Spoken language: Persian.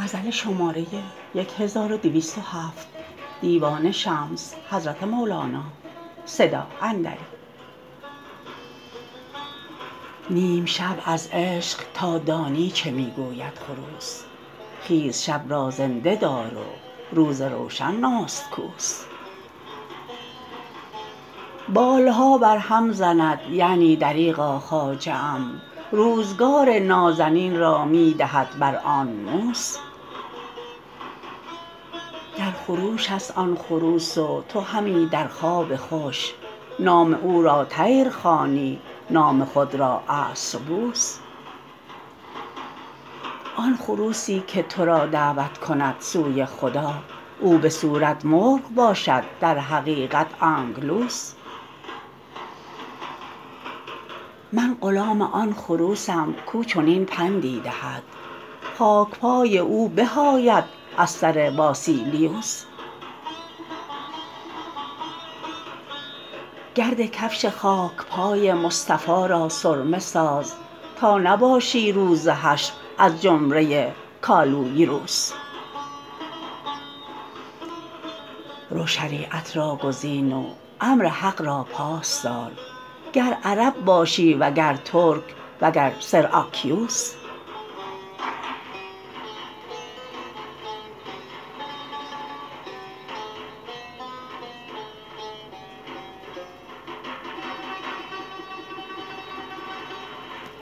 نیم شب از عشق تا دانی چه می گوید خروس خیز شب را زنده دار و روز روشن نستکوس بال ها برهم زند یعنی دریغا خواجه ام روزگار نازنین را می دهد بر آن موس در خروش است آن خروس و تو همی در خواب خوش نام او را طیر خوانی نام خود را عصربوس آن خروسی که تو را دعوت کند سوی خدا او به صورت مرغ باشد در حقیقت انگلوس من غلام آن خروسم کو چنین پندی دهد خاک پای او به آید از سر واسلیوس گرد کفش خاک پای مصطفی را سرمه ساز تا نباشی روز حشر از جمله کالویروس رو شریعت را گزین و امر حق را پاس دار گر عرب باشی وگر ترک وگر سراکنوس